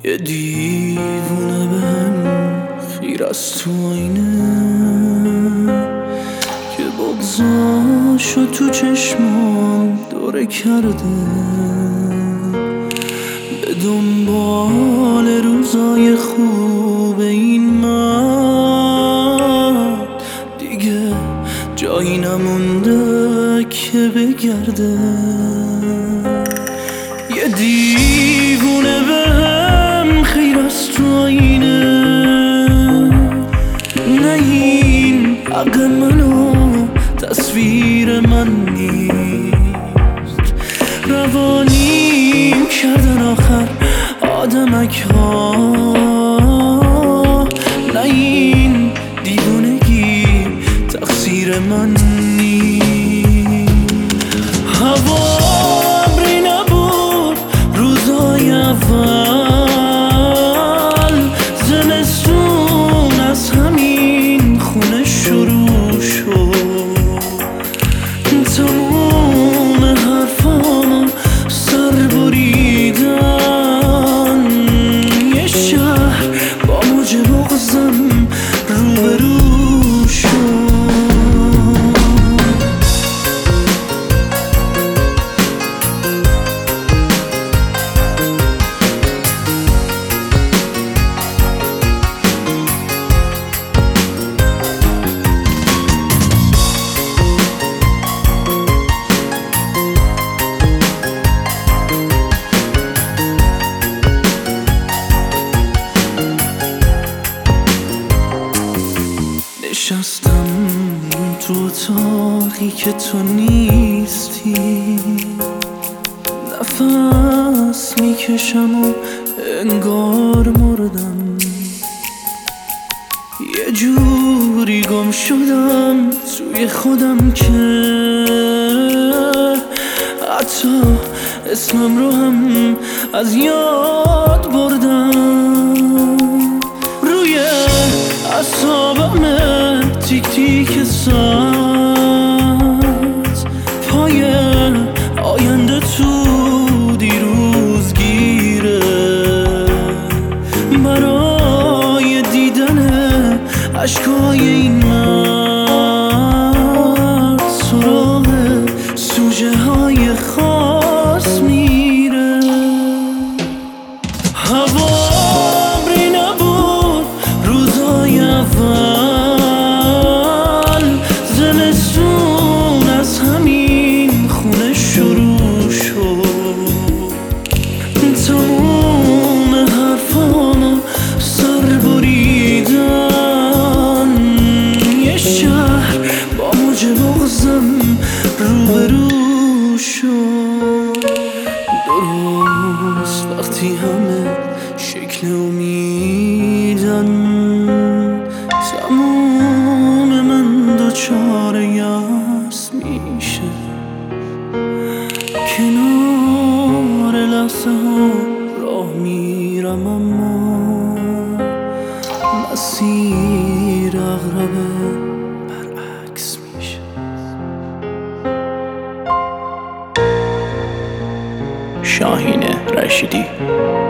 یه دیوونه بهم خیر از تو آینه که بغضاشو تو چشمام دوره کرده، به دنبال روزای خوب این من دیگه جایی نمونده که بگرده. یه دیوونه بهم خیر از تو آینه، نه این حق منو تصویر من نیست، روانیم کردن آخر آدمک ها، نه این دیوونگی تقصیر من نیست. هوا ابری نبود روزای اول، زمستون از همین خونه شروع شد، تموم حرفامو سر بریدن، یه شهر با موج بغضم روبرو شد. نشستم تو اتاقی که تو نیستی، نفس میکشم و انگار مردم، یه جوری گم شدم توی خودم که حتی اسمم رو هم از یاد بردم. روی اعصابم تیک تیک ساعت، پای آینده تو دیروز گیره، برای دیدن عشقای این مرد سراغ سوژه های خاص میره. هوا ابری نبود روزای اول، زمستون از همین خونه شروع شد، تموم حرفامو سر بریدن، یه شهر با موج بغضم روبرو شد. درست وقتی همه شکل امیدن، تموم من دوچار یأس میشه، کنار لحظه ها راه میرم اما مسیر اغربه برعکس میشه. شاهین رشیدی.